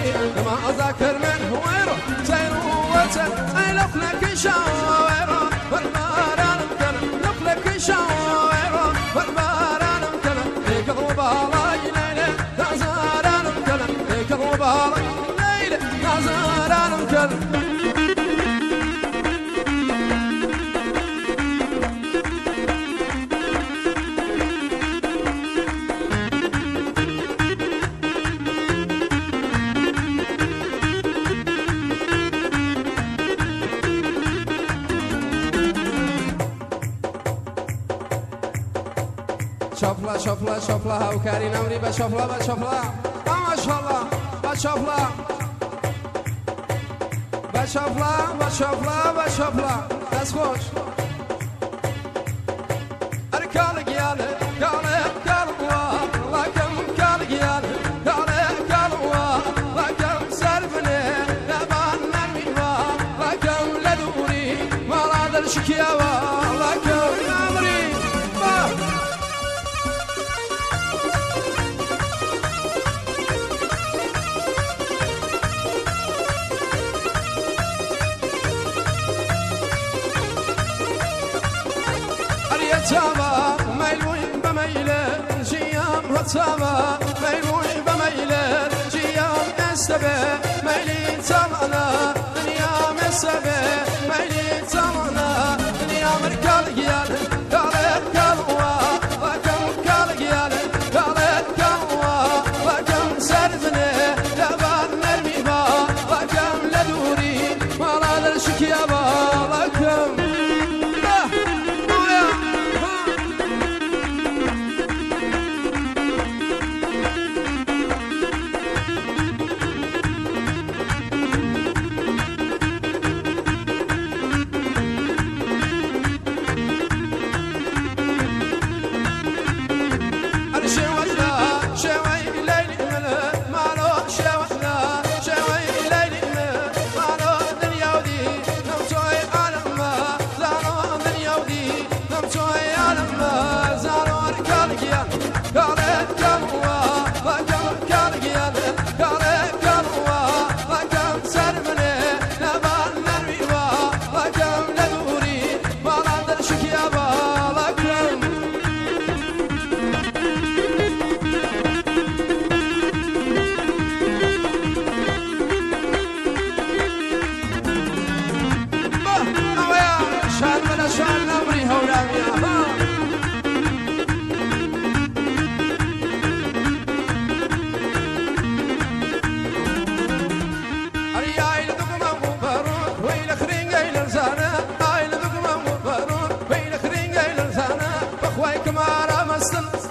ما أذكر من هويرو سيرو وتن أي لفلك شاويرو والباران مكان لفلك شاويرو والباران مكان يكذب على ليلة نازاران مكان يكذب على ليلة نازاران مكان شفلا شفلا شفلا هاوكاري نمري بشفلا بشفلا ما شاء الله بشفلا بشفلا بشفلا بشفلا دست خوش اركال قياله قاله قالوا لكم قال قياله قاله قالوا لكم سرفني لبان نرمي لكم لدوري مراد الشكيوه لكم نمري هتسابا ميلوين بميلة جيام هتسابا ميلوين بميلة جيام استبه ميلي تمانا دنيا مستبه ميلي تمانا دنيا مركال قيال قالت قالوا لكم قال قيال قالت قالوا لكم سرفني لبان نرمي با لكم لدوري مراد الشكيابا لكم Come on, I'm a